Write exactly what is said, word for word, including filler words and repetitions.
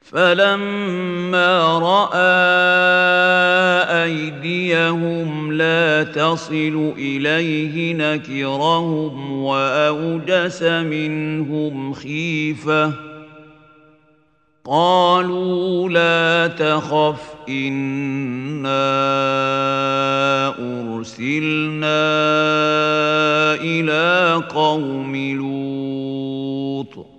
فلما رأى أيديهم لا تصل إليه نكرهم وأوجس منهم خيفة قالوا لا تخف إنا أرسلنا إلى قوم لوط